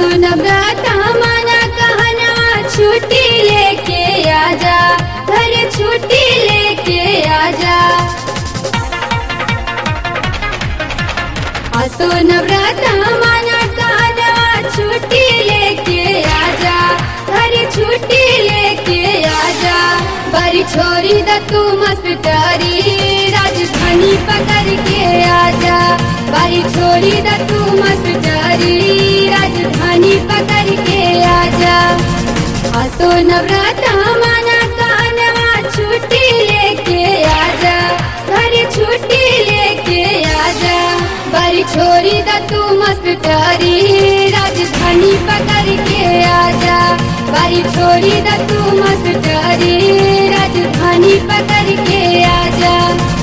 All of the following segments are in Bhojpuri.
नवरात माना कहना छुट्टी लेके आजा, घर छुट्टी लेके आजा। आसो नवरात माना कहना छुट्टी लेके आजा, घर छुट्टी लेके आजा। बारी छोरी द तू मस्टरी राजधानी पकड़ के आजा, बारी छोरी द तू मस्टरी राजधानी पकड़ के आजा। आसो नवरात माना कहना छुट्टी लेके आजा, घर छुट्टी लेके आजा। बारी छोरी द तू मस्टरी राजधानी पकड़ के आजा, बारी छोरी द तू मस्टरी राजधानी पकड़ के आजा।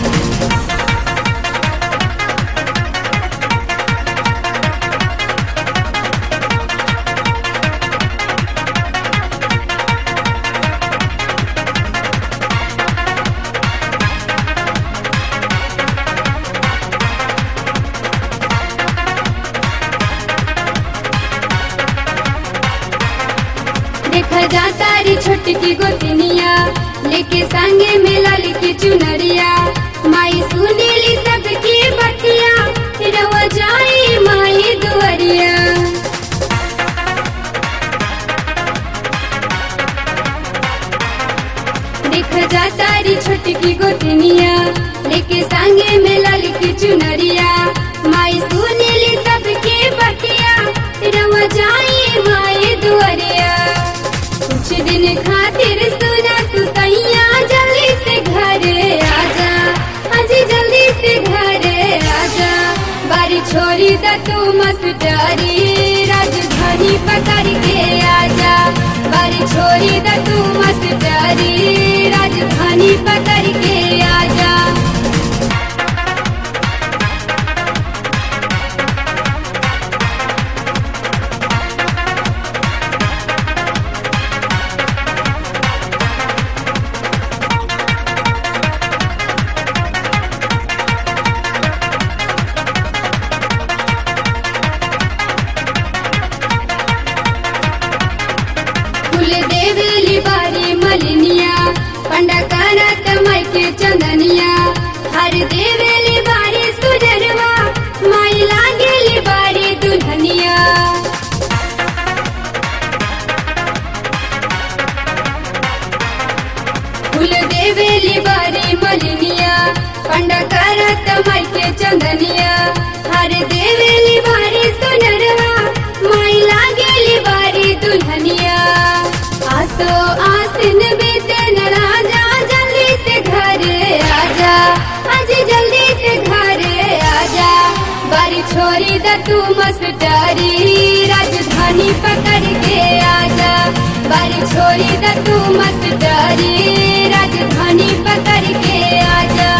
देखा जाता री छोटकी गोतनिया लेके संगे में लाल की चुनरिया। माई सुनीली सबकी बतिया रवा जाई माई दुआरिया। देखा जाता री छोटकी गोतनिया लेके संगे में लाल की चुनरिया। माई सुनीली सबकी बतिया रवा जाई माई दुआरिया। कुछ दिन खातिर सुना तू सैया जल्दी से घरे आजा, अजी जल्दी से घरे आजा। बारी छोरी द तू मस्टरी राजधानी पकड़ के आजा, बारी छोरी द तू मस्टरी राजधानी पकड़ के आजा। फूल देवेली बारी मलिनिया, पंडा करत माई के चंदनिया। हर देवेली बारी सुजरवा, माई लागेली बारी दुल्हनिया। फूल देवेली बारी मलिनिया, पंडा करत माई के चंदनिया। हर देवेली बारी सुजरवा, माई लागेली बारी दुल्हनिया। आसो आसिन बीते न राजा जल्दी से घरे आजा, आज जल्दी से घरे आजा। बारी छोरी द तू मस्टरी राजधानी पकड़ के आजा, बारी छोरी द तू मस्टरी राजधानी पकड़ के आजा।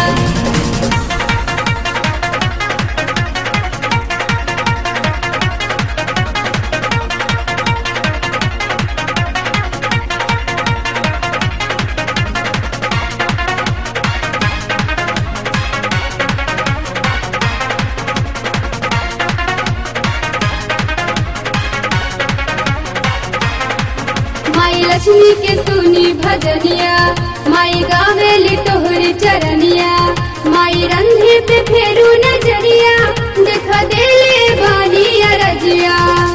माई लक्ष्मी के सुनी भजनिया, माई गावेली तोहरी चरनिया। माई रंधे पे फेरू नजरिया, देखा देले बानी अरजिया।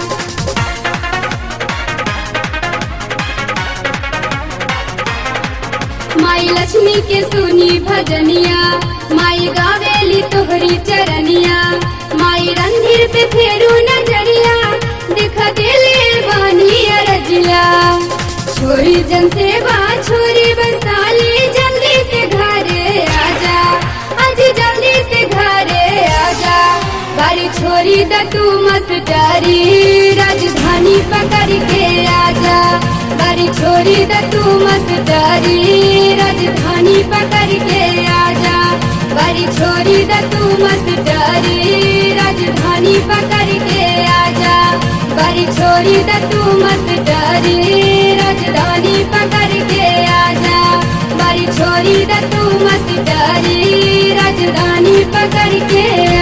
माई लक्ष्मी के सुनी भजनिया, माई गावेली तोहरी चरनिया। माई रंधे पे फेरू नजरिया, देखा देले बानी अरजिया। छोरी जन सेवा छोरी बसाली जल्दी से घरे आजा, आज जल्दी से घरे आजा। बारी छोरी द तू मस्टरी राजधानी पकड़ के आजा, बारी छोरी द तू मस्टरी राजधानी पकड़ के आजा। बारी छोरी द तू मस्टरी राजधानी पकड़ के आजा, बारी छोरी द तू मस्टरी राजधानी पकड़ के आजा। बारी छोरी द तू मस्टरी राजधानी पकड़ के